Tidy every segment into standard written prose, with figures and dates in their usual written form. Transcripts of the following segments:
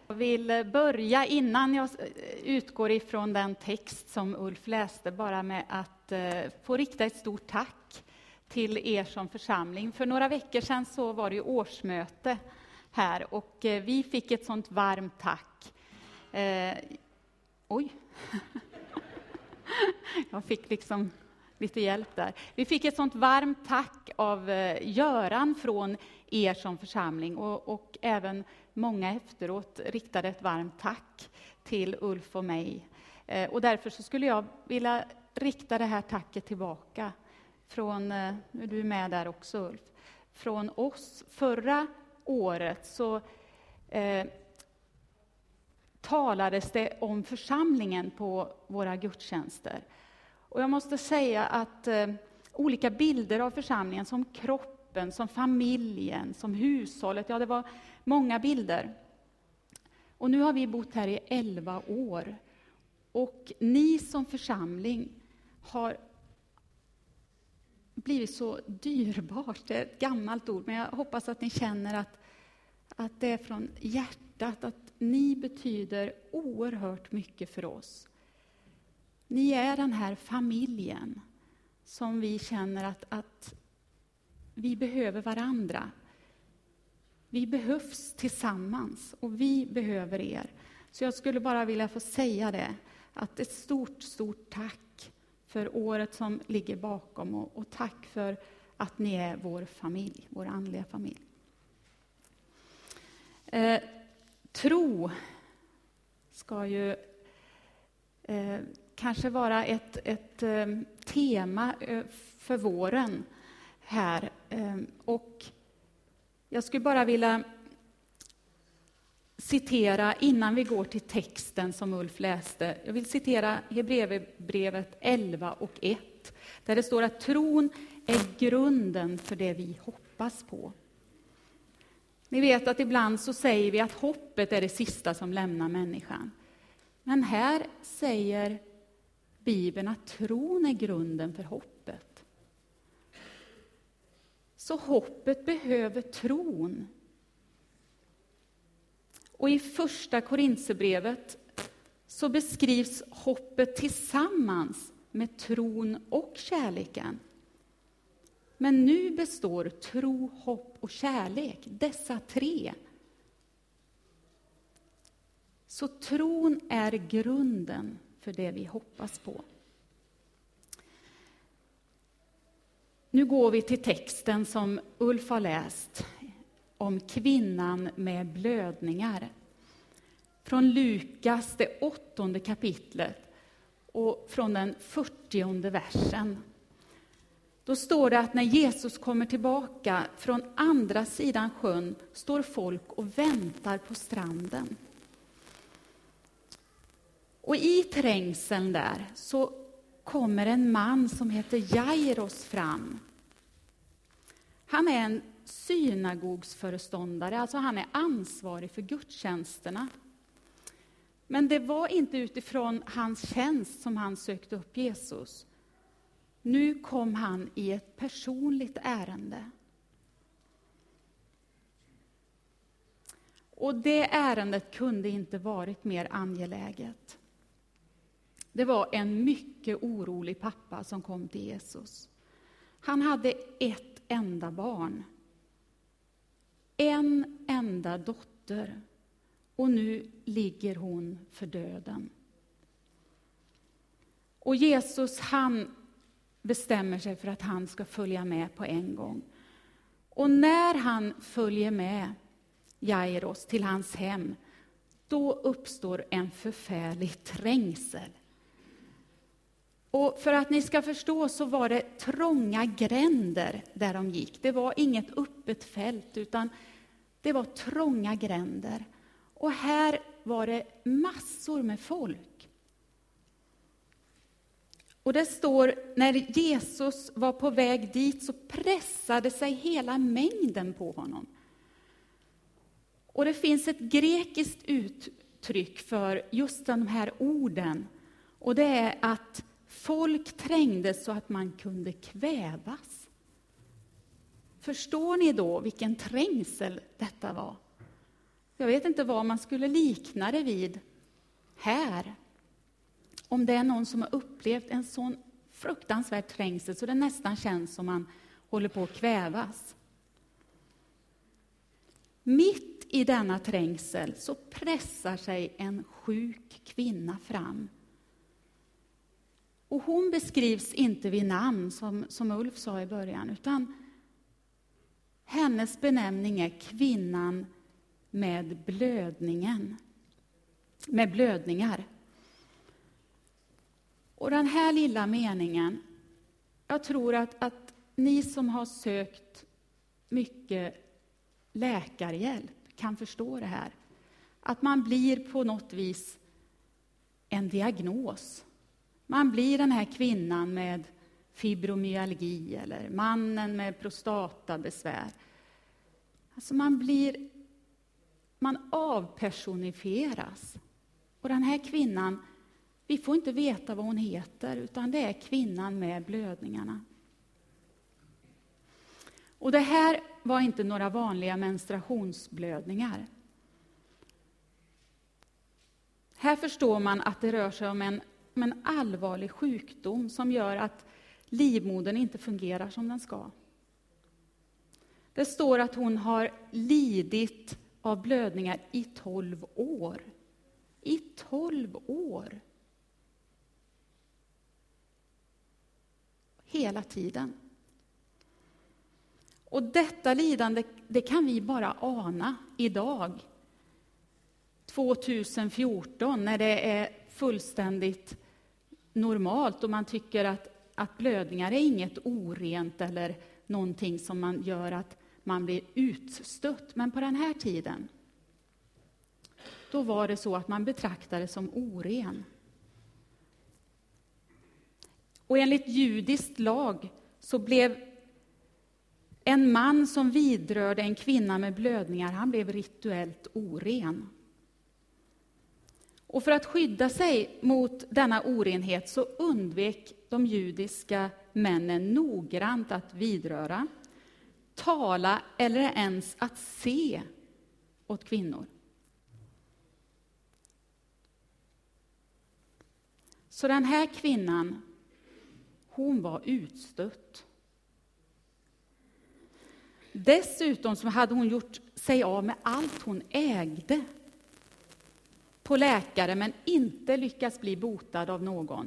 Jag vill börja innan jag utgår ifrån den text som Ulf läste bara med att få rikta ett stort tack till er som församling. För några veckor sedan så var det ju årsmöte här och vi fick ett sånt varmt tack. Jag fick liksom lite hjälp där. Vi fick ett sånt varmt tack av Göran från er som församling och även många efteråt riktade ett varmt tack till Ulf och mig. Och därför så skulle jag vilja rikta det här tacket tillbaka från, du är med där också Ulf, från oss. Förra året så talades det om församlingen på våra gudstjänster. Och jag måste säga att olika bilder av församlingen som kroppen, som familjen, som hushållet, ja det var många bilder. Och nu har vi bott här i 11 år. Och ni som församling har blivit så dyrbart. Det är ett gammalt ord, men jag hoppas att ni känner att det är från hjärtat. Att ni betyder oerhört mycket för oss. Ni är den här familjen som vi känner att vi behöver varandra. Vi behövs tillsammans och vi behöver er. Så jag skulle bara vilja få säga det. Att ett stort tack för året som ligger bakom. Och tack för att ni är vår familj, vår andliga familj. Tro ska ju kanske vara ett tema för våren här. Och jag skulle bara vilja citera innan vi går till texten som Ulf läste. Jag vill citera Hebreerbrevet 11:1. Där det står att tron är grunden för det vi hoppas på. Ni vet att ibland så säger vi att hoppet är det sista som lämnar människan. Men här säger Bibeln att tron är grunden för hoppet. Så hoppet behöver tron. Och i första Korinthierbrevet så beskrivs hoppet tillsammans med tron och kärleken. Men nu består tro, hopp och kärlek, dessa tre. Så tron är grunden för det vi hoppas på. Nu går vi till texten som Ulf har läst om kvinnan med blödningar. Från Lukas, det 8:e kapitlet och från den 40:e versen. Då står det att när Jesus kommer tillbaka från andra sidan sjön står folk och väntar på stranden. Och i trängseln där så kommer en man som heter Jairus fram. Han är en synagogsföreståndare, alltså han är ansvarig för gudstjänsterna. Men det var inte utifrån hans tjänst som han sökte upp Jesus. Nu kom han i ett personligt ärende. Och det ärendet kunde inte varit mer angeläget. Det var en mycket orolig pappa som kom till Jesus. Han hade ett enda barn. En enda dotter. Och nu ligger hon för döden. Och Jesus, han bestämmer sig för att han ska följa med på en gång. Och när han följer med Jairus till hans hem, då uppstår en förfärlig trängsel. Och för att ni ska förstå så var det trånga gränder där de gick. Det var inget öppet fält utan det var trånga gränder. Och här var det massor med folk. Och det står, när Jesus var på väg dit så pressade sig hela mängden på honom. Och det finns ett grekiskt uttryck för just de här orden. Och det är att folk trängdes så att man kunde kvävas. Förstår ni då vilken trängsel detta var? Jag vet inte vad man skulle likna det vid här. Om det är någon som har upplevt en sån fruktansvärd trängsel så det nästan känns som man håller på att kvävas. Mitt i denna trängsel så pressar sig en sjuk kvinna fram. Och hon beskrivs inte vid namn som Ulf sa i början, utan hennes benämning är kvinnan med blödningar. Och den här lilla meningen, jag tror att ni som har sökt mycket läkarhjälp kan förstå det här. Att man blir på något vis en diagnos. Man blir den här kvinnan med fibromyalgi eller mannen med prostatabesvär. Alltså man avpersonifieras. Och den här kvinnan, vi får inte veta vad hon heter, utan det är kvinnan med blödningarna. Och det här var inte några vanliga menstruationsblödningar. Här förstår man att det rör sig om en allvarlig sjukdom som gör att livmodern inte fungerar som den ska. Det står att hon har lidit av blödningar i 12 år. I 12 år. Hela tiden. Och detta lidande, det kan vi bara ana idag. 2014, när det är fullständigt normalt och man tycker att blödningar är inget orent eller någonting som man gör att man blir utstött. Men på den här tiden, då var det så att man betraktade det som oren. Och enligt judiskt lag så blev en man som vidrörde en kvinna med blödningar, han blev rituellt oren. Och för att skydda sig mot denna orenhet så undvek de judiska männen noggrant att vidröra, tala eller ens att se åt kvinnor. Så den här kvinnan, hon var utstött. Dessutom så hade hon gjort sig av med allt hon ägde på läkare, men inte lyckats bli botad av någon.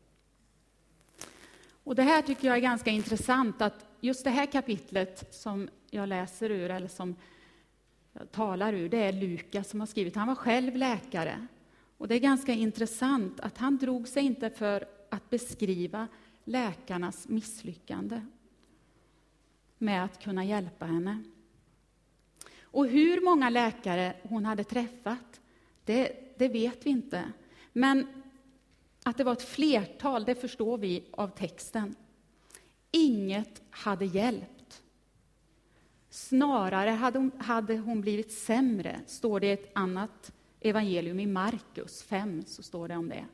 Och det här tycker jag är ganska intressant, att just det här kapitlet som jag läser ur, eller som jag talar ur, det är Lukas som har skrivit. Han var själv läkare. Och det är ganska intressant att han drog sig inte för att beskriva läkarnas misslyckande med att kunna hjälpa henne. Och hur många läkare hon hade träffat, det vet vi inte. Men att det var ett flertal, det förstår vi av texten. Inget hade hjälpt. Snarare hade hon blivit sämre, står det i ett annat evangelium i Markus 5, så står det om det.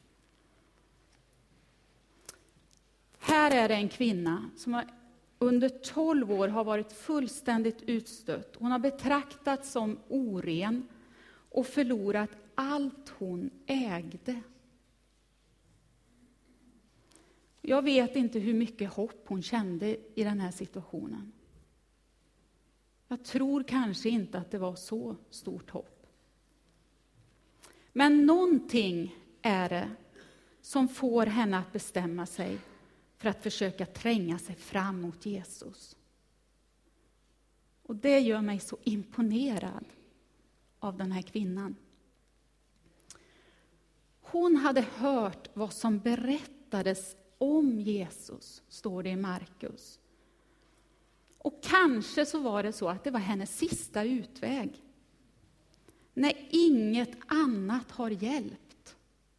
Här är det en kvinna som under 12 år har varit fullständigt utstött. Hon har betraktats som oren och förlorat allt hon ägde. Jag vet inte hur mycket hopp hon kände i den här situationen. Jag tror kanske inte att det var så stort hopp. Men någonting är det som får henne att bestämma sig för att försöka tränga sig fram mot Jesus. Och det gör mig så imponerad av den här kvinnan. Hon hade hört vad som berättades om Jesus, står det i Markus. Och kanske så var det så att det var hennes sista utväg. När inget annat har hjälpt.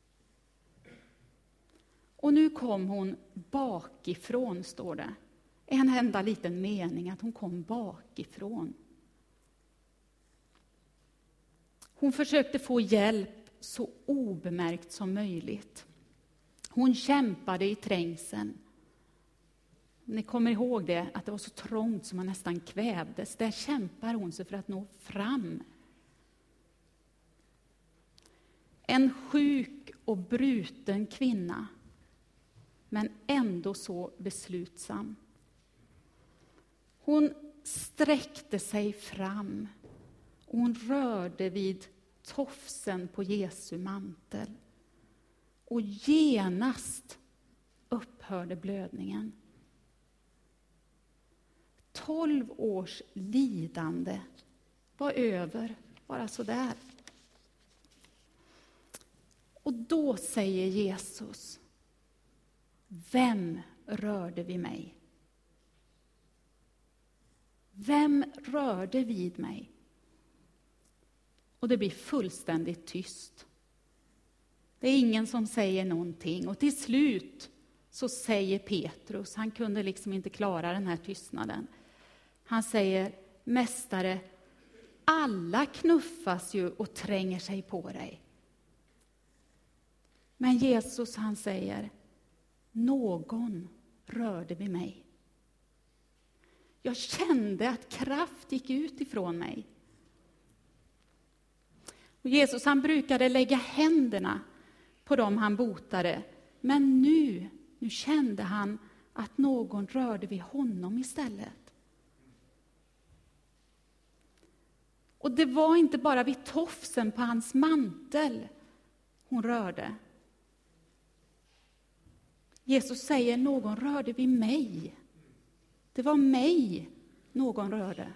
Och nu kom hon bakifrån, står det. En enda liten mening att hon kom bakifrån. Hon försökte få hjälp så obemärkt som möjligt. Hon kämpade i trängseln. Ni kommer ihåg det, att det var så trångt som man nästan kvävdes. Där kämpar hon sig för att nå fram En sjuk och bruten kvinna, men ändå så beslutsam. Hon sträckte sig fram och hon rörde vid tofsen på Jesu mantel. Och genast upphörde blödningen. 12 års lidande var över, bara så där. Och då säger Jesus: vem rörde vid mig? Vem rörde vid mig? Och det blir fullständigt tyst. Det är ingen som säger någonting. Och till slut så säger Petrus, han kunde liksom inte klara den här tystnaden. Han säger: mästare, alla knuffas ju och tränger sig på dig. Men Jesus, han säger: någon rörde vid mig. Jag kände att kraft gick ut ifrån mig. Och Jesus, han brukade lägga händerna på dem han botade. Men nu kände han att någon rörde vid honom istället. Och det var inte bara vid tofsen på hans mantel hon rörde. Jesus säger: någon rörde vid mig. Det var mig någon rörde.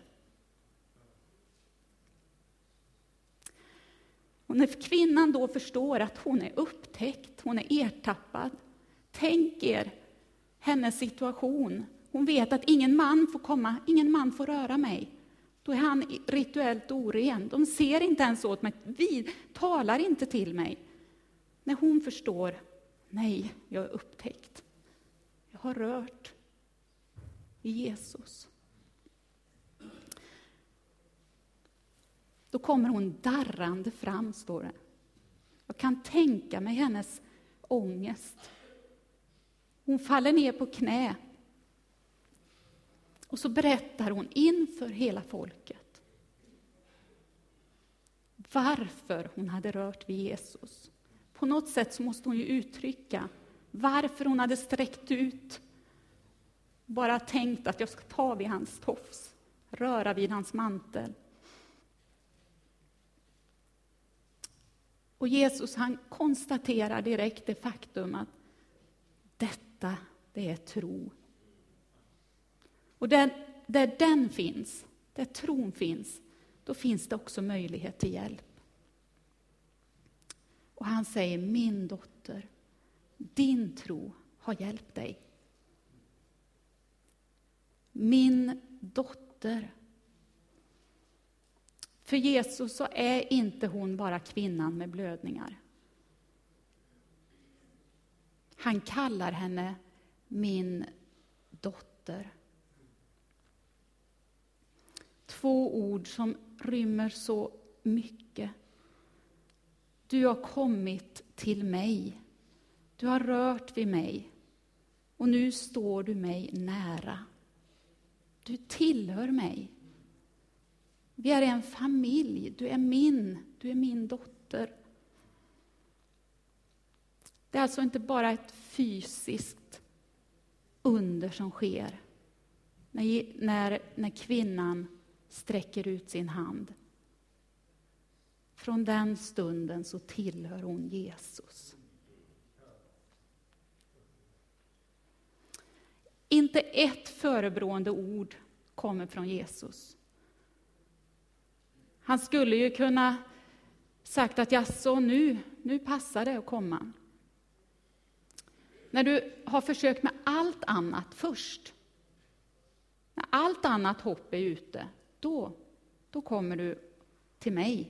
Och när kvinnan då förstår att hon är upptäckt, hon är ertappad. Tänk er hennes situation. Hon vet att ingen man får komma, ingen man får röra mig. Då är han rituellt oren. De ser inte ens åt mig, vi talar inte till mig. När hon förstår: nej, jag är upptäckt. Jag har rört i Jesus. Då kommer hon darrande fram, står det. Jag kan tänka mig hennes ångest. Hon faller ner på knä. Och så berättar hon inför hela folket varför hon hade rört vid Jesus. På något sätt så måste hon ju uttrycka varför hon hade sträckt ut. Bara tänkt att jag ska ta vid hans tofs, röra vid hans mantel. Och Jesus, han konstaterar direkt det faktum att detta, det är tro. Och där den finns, där tron finns, då finns det också möjlighet till hjälp. Och han säger: min dotter, din tro har hjälpt dig. Min dotter. För Jesus så är inte hon bara kvinnan med blödningar. Han kallar henne min dotter. 2 ord som rymmer så mycket. Du har kommit till mig. Du har rört vid mig. Och nu står du mig nära. Du tillhör mig. Vi är en familj. Du är min dotter. Det är alltså inte bara ett fysiskt under som sker när kvinnan sträcker ut sin hand. Från den stunden så tillhör hon Jesus. Inte ett förebrående ord kommer från Jesus. Han skulle ju kunna sagt att jaså, nu passar det att komma. När du har försökt med allt annat först, när allt annat hopp är ute, då kommer du till mig.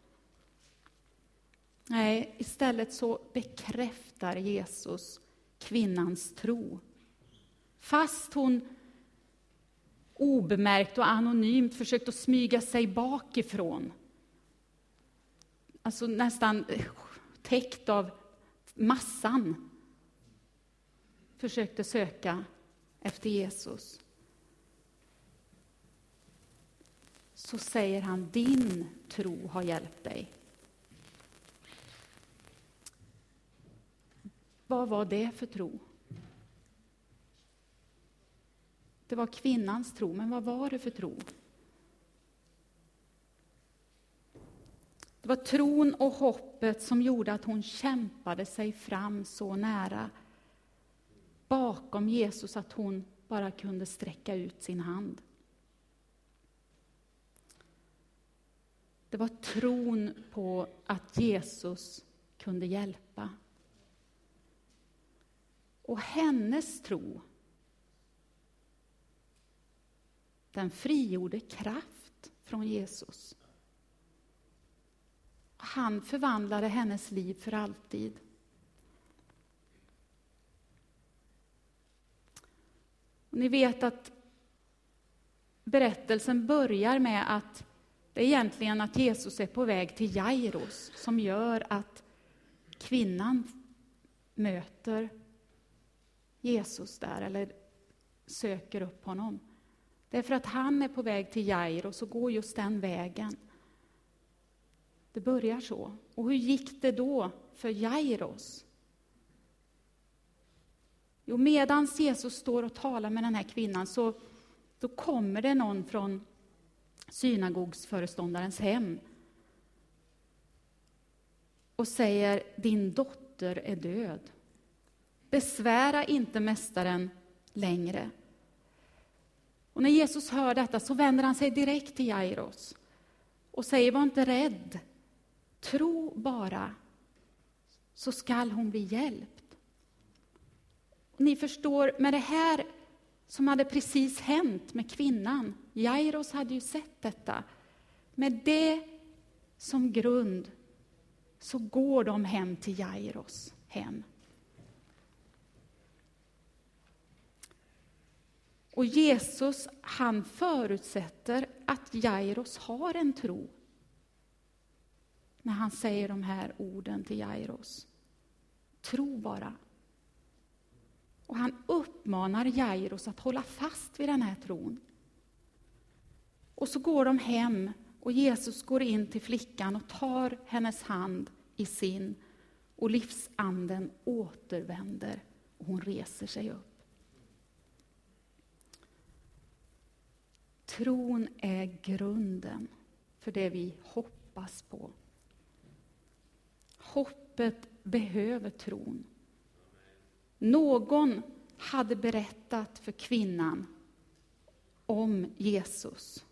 Nej, istället så bekräftar Jesus kvinnans tro. Fast hon obemärkt och anonymt försökt att smyga sig bakifrån. Alltså nästan täckt av massan. Försökte söka efter Jesus. Så säger han: din tro har hjälpt dig. Vad var det för tro? Det var kvinnans tro, men vad var det för tro? Det var tron och hoppet som gjorde att hon kämpade sig fram så nära bakom Jesus att hon bara kunde sträcka ut sin hand. Det var tron på att Jesus kunde hjälpa. Och hennes tro, den frigjorde kraft från Jesus. Han förvandlade hennes liv för alltid. Och ni vet att berättelsen börjar med att det är egentligen att Jesus är på väg till Jairus som gör att kvinnan möter Jesus där eller söker upp honom. Det är för att han är på väg till Jairus och går just den vägen. Det börjar så. Och hur gick det då för Jairus? Jo, medan Jesus står och talar med den här kvinnan så då kommer det någon från synagogsföreståndarens hem och säger: din dotter är död. Besvära inte mästaren längre. Och när Jesus hör detta så vänder han sig direkt till Jairus och säger: var inte rädd. Tro bara, så skall hon bli hjälpt. Och ni förstår, med det här som hade precis hänt med kvinnan, Jairus hade ju sett detta. Med det som grund så går de hem till Jairus hem. Och Jesus, han förutsätter att Jairus har en tro. När han säger de här orden till Jairus. Tro bara. Och han uppmanar Jairus att hålla fast vid den här tron. Och så går de hem och Jesus går in till flickan och tar hennes hand i sin. Och livsanden återvänder och hon reser sig upp. Tron är grunden för det vi hoppas på. Hoppet behöver tron. Någon hade berättat för kvinnan om Jesus.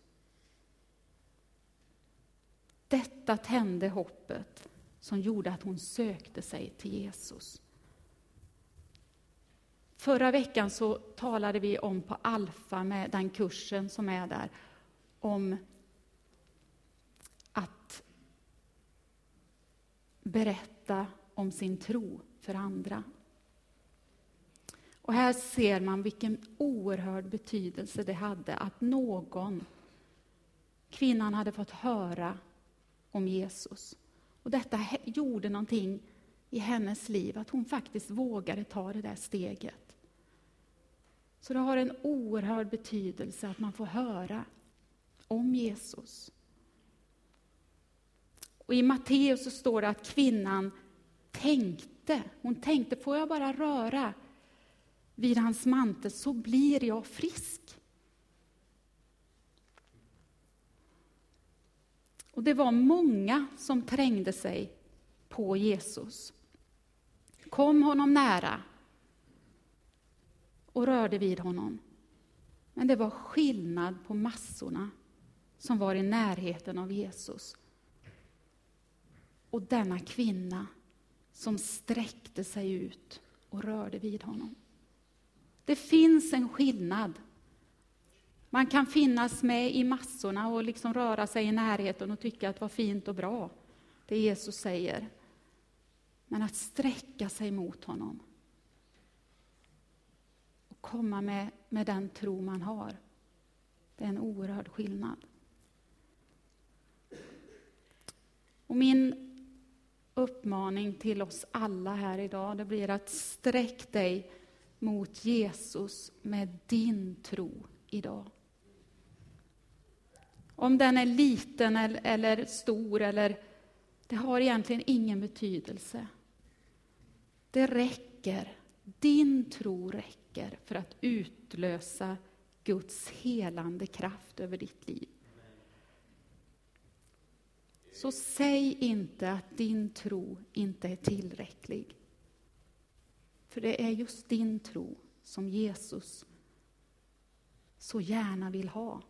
Detta tände hoppet som gjorde att hon sökte sig till Jesus. Förra veckan så talade vi om på Alfa med den kursen som är där om att berätta om sin tro för andra. Och här ser man vilken oerhörd betydelse det hade att kvinnan hade fått höra om Jesus. Och detta gjorde någonting i hennes liv, att hon faktiskt vågade ta det där steget. Så det har en oerhörd betydelse att man får höra om Jesus. Och i Matteus så står det att kvinnan tänkte, får jag bara röra vid hans mantel så blir jag frisk. Och det var många som trängde sig på Jesus. Kom honom nära och rörde vid honom. Men det var skillnad på massorna som var i närheten av Jesus. Och denna kvinna som sträckte sig ut och rörde vid honom. Det finns en skillnad. Man kan finnas med i massorna och liksom röra sig i närheten och tycka att vad fint och bra det Jesus säger. Men att sträcka sig mot honom och komma med den tro man har, det är en oerhörd skillnad. Och min uppmaning till oss alla här idag, det blir att sträck dig mot Jesus med din tro idag. Om den är liten eller stor, det har egentligen ingen betydelse. Det räcker räcker. Din tro räcker för att utlösa Guds helande kraft över ditt liv. Så säg inte att din tro inte är tillräcklig. För det är just din tro som Jesus så gärna vill ha.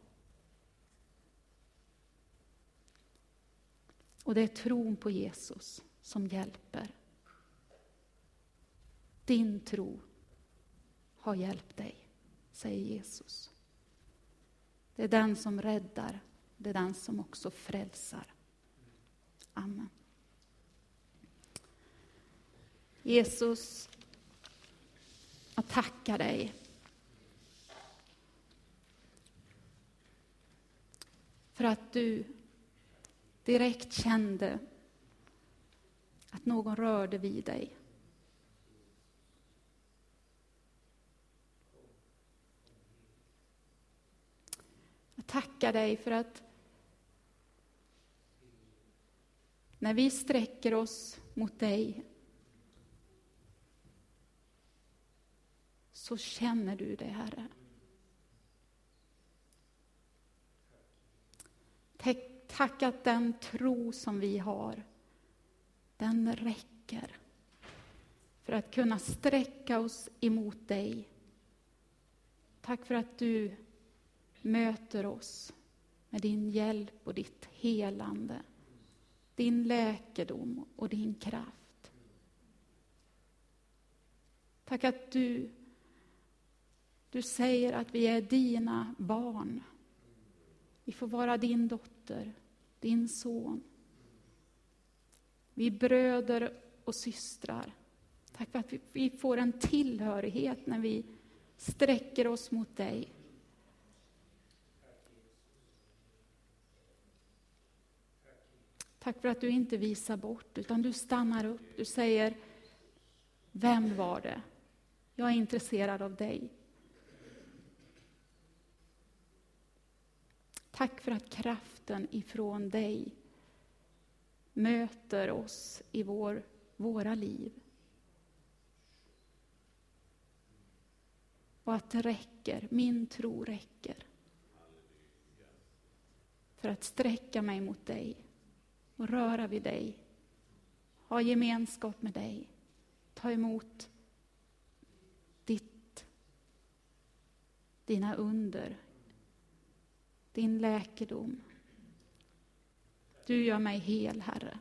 Och det är tron på Jesus som hjälper. Din tro har hjälpt dig, säger Jesus. Det är den som räddar, det är den som också frälsar. Amen. Jesus, jag tackar dig för att du direkt kände att någon rörde vid dig. Jag tackar dig för att när vi sträcker oss mot dig så känner du det, Herre. Tack att den tro som vi har, den räcker för att kunna sträcka oss emot dig. Tack för att du möter oss med din hjälp och ditt helande, din läkedom och din kraft. Tack att du säger att vi är dina barn. Vi får vara din dotter, din son. Vi är bröder och systrar. Tack för att vi får en tillhörighet när vi sträcker oss mot dig. Tack för att du inte visar bort, utan du stannar upp. Du säger, vem var det? Jag är intresserad av dig. Tack för att kraften ifrån dig möter oss i våra liv. Och att det räcker, min tro räcker. För att sträcka mig mot dig och röra vid dig. Ha gemenskap med dig. Ta emot dina under. Din läkedom. Du gör mig hel, Herre.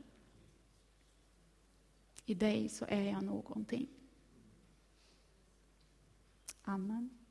I dig så är jag någonting. Amen.